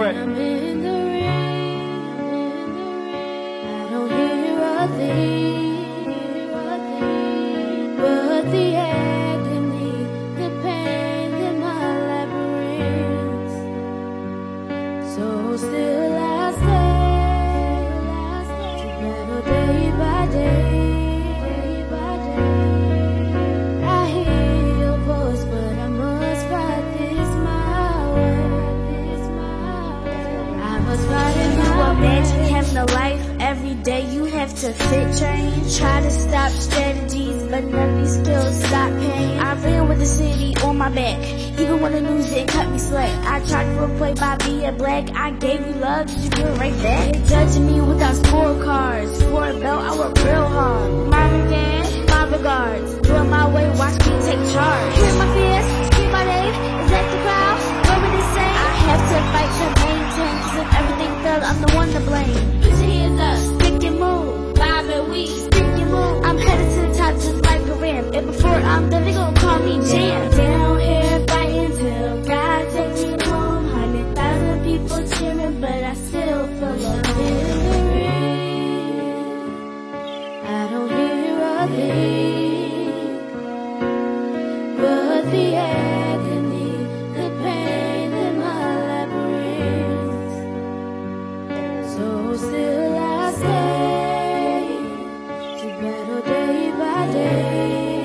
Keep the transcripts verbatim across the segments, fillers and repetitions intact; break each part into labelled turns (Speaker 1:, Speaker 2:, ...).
Speaker 1: Fred.
Speaker 2: I'm in the rain, I don't hear a thing, but the agony, the pain in my labyrinth. So still I stay, to battle day by day. I hear your voice, but I must fight this my way. I must fight it my way.
Speaker 3: Imagine having a life every day you have to fit change. Try to stop strategies, but none of these skills stop pain. I ran with the city on my back, even when the news didn't cut me slack. I tried to replay by being black. I gave you love, did you do it right back? They judging me without scorecards. For a belt, I work real hard. My revenge, my regards. Do it my way, watch me take charge. Hear my fears, scream my name. Is that the crowd? What would they say? I have to fight to maintain, cause if everything failed, I'm the one to blame. Put your hands up, stick and move. Bob and we, stick and move. I'm headed to the top just like a ramp. And before I'm done, they gon' call me Jam. Down here fighting till God takes me home. Hundred thousand people cheering, but I still feel alone.
Speaker 2: In the rain, I don't hear a thing, but the agony, the pain in my labyrinth. So still I stay, to battle day by day.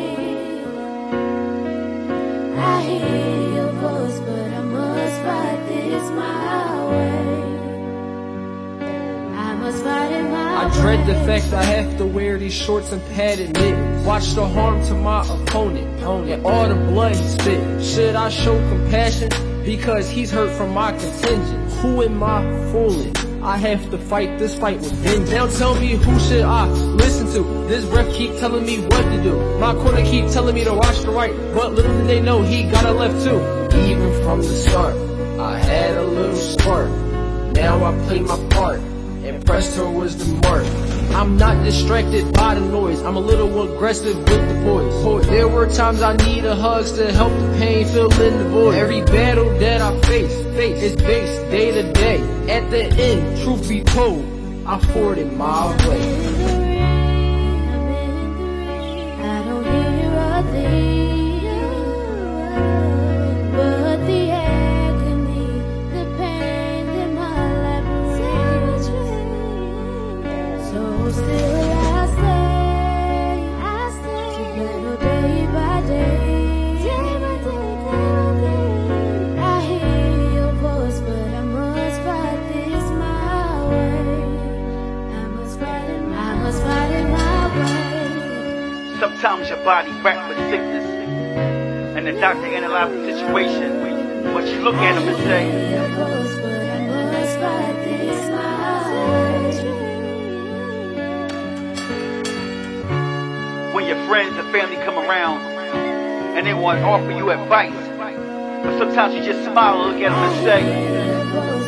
Speaker 2: I hear your voice, but I must fight this my way. I must fight it my
Speaker 4: I
Speaker 2: way.
Speaker 4: dread the fact I have to wear these shorts and padded mittens. Watch the harm to my opponent and all the blood he spit. Should I show compassion? Because he's hurt from my contingent. Who am I fooling? I have to fight this fight with vengeance. Now tell me, who should I listen to? This ref keep telling me what to do. My corner keep telling me to watch the right, but little did they know he got a left too. Even from the start, I had a little spark. Now I play my part, and pressed her was the mark. I'm not distracted by the noise, I'm a little aggressive with the boys. There were times I needed hugs to help the pain fill in the void. Every battle that I face, face is based day to day. At the end, truth be told, I fought it my way.
Speaker 2: In the rain, I'm in the rain, I don't hear a thing, but the agony, the pain in my labyrinth. So still I stay, I stay, to battle day by day. Day by day, day by day. I hear your voice, but I must fight this my way. I must fight it, I must fight it my way.
Speaker 1: Sometimes your body racked with sickness, and the doctor analyzes the situation, but you look at him and say,
Speaker 2: Your voice, but I must fight this my way.
Speaker 1: when your friends and family come around and they want to offer you advice, but sometimes you just smile and look at them and say,
Speaker 2: Your voice,